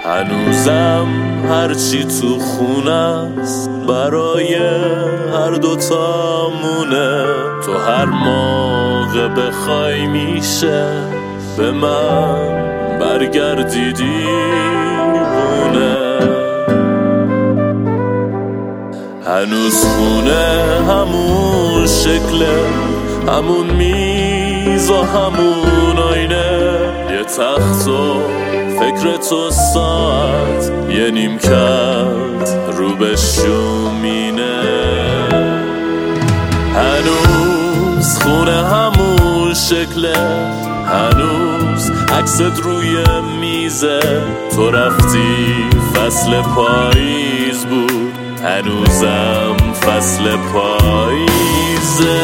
هنوزم هرچی تو خونه است برای هر دوتامونه. تو هر موقع بخوای میشه به من برگردی دیوونه. هنوز خونه همون شکله، همون میز و همون آینه، یه تخت و فکر تو ساعت، یه نیمکت رو به شومینه. هنوز خونه همون شکله، هنوز عکست روی میزه. تو رفتی فصل پاییز بود، هنوزم فصل پاییزه.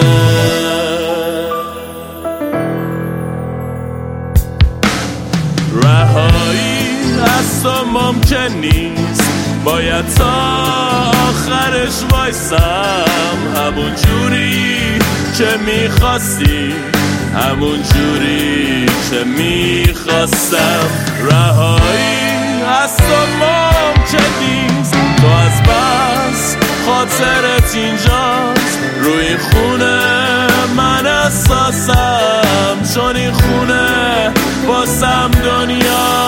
رهایی از تو ممکن نیست، باید تا آخرش وایسم. همون جوری که میخواستی، همون جوری که میخواستم. رهایی از تو ممکن نیست، تو از بس خاطرت اینجاست. روی خونه من اساسم، چون این خونه واسم دنیا.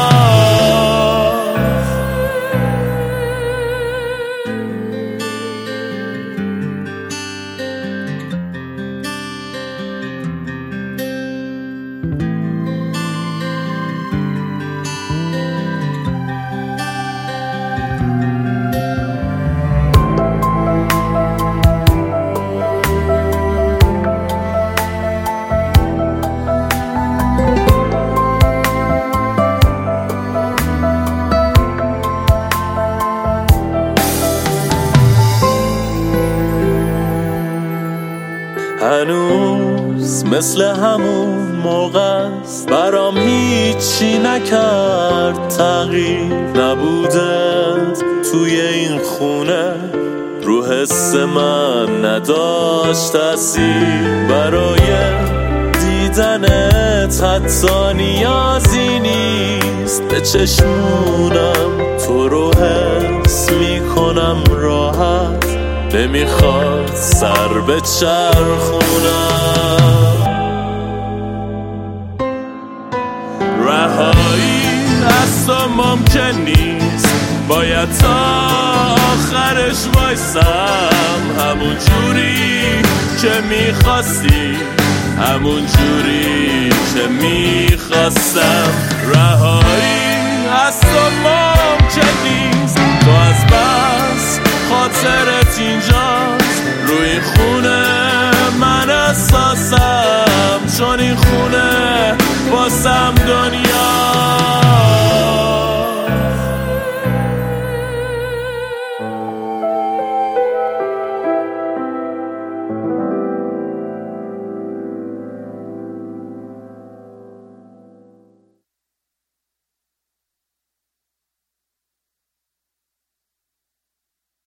هنوز مثل همون موقع است، برام هیچی نکرد تغییر. نبودت توی این خونه رو حس من نداشت تأثیر. برای دیدنت حتی نیازی نیست، به چشمونم تو رو حس میکنم راحت. نمیخواد سر به چرخونم. رهایی از تو ممکن نیست، باید تا آخرش وایسم. همون جوری که میخواستی، همون جوری که میخواستم. رهایی از تو ممکن نیست، تو از بس خاطرت اینجا.